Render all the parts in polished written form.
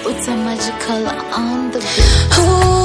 It's a magical on the beat.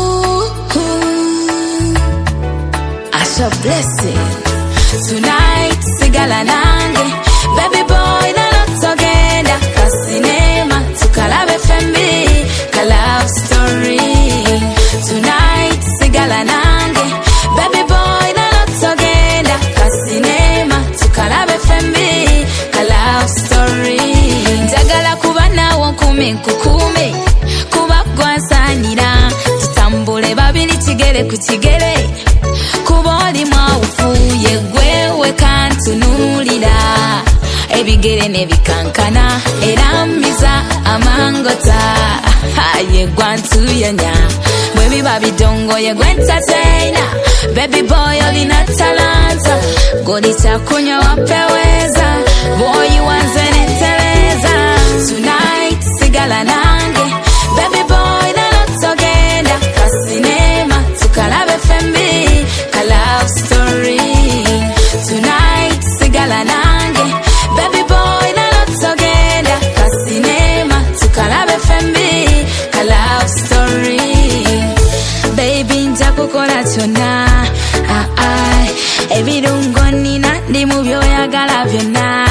Asha blessing tonight sigala nange baby boy na notogenda kasinema tukalabe fembi ka love story tonight sigala nange baby boy na notogenda kasinema tukalabe fembi ka love story njagala kuba nawo kume kuba gwansanira tutambule babiri kigere ku kigere kuboli mwaufuye gwewe kantunulira ebigere nebikankana eramiza amangota haye gwantuyanya bwebi babidongoye gwentatena baby boy olina talanta goli chakunya wapeweza boy wanze nenteleza tonight sigala nange baby boy na notogenda kasinema tukalabe fembi love story tonight sigala nange baby boy na notogenda kasinema tukalabe fembi ka love story baby njakukola kyonna ebirungo nina ndi mu byoyagala byonna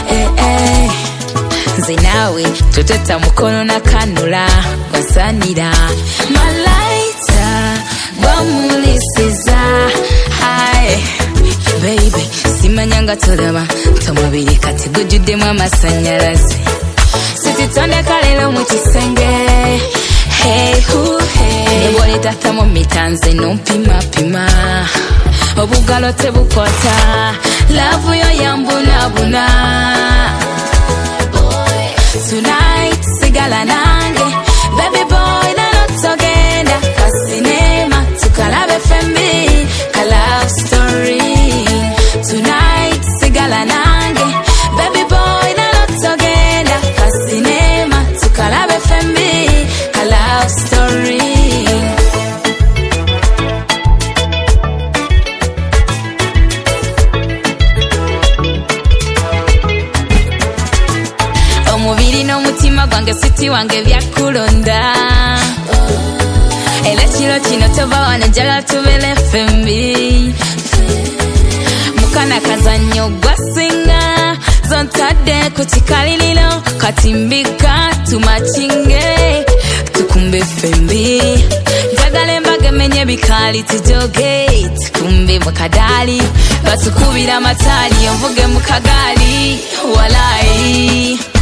nze naawe tutetta mukono na kanula wasanira malaita bamulisiza baby simanyanga tolaba tomubiri kati gujuddemu amasanyalaze sititondeka lero mu kisenge nebwolitatamu mitanze nompimapima obugalo tebukota lavu yo yambunabuna tonight sigala nange baby boy na notogenda kasinema tukalabe fembi ka love story tonight sigala nange baby boy na notogenda kasinema tukalabe fembi ka love story omubiri n'omutima gwange siti wange byakulonda era kiro kino tova wano njagala tubeere fembi mukana kazannyo gwasinga zontadde ku kikaliriro kati mbika tumakinge tukumbe fembi njagala embaga emenye bikaali tujoge tukumbe mu kadaali batukubira amataali envuge mu kagaali walayi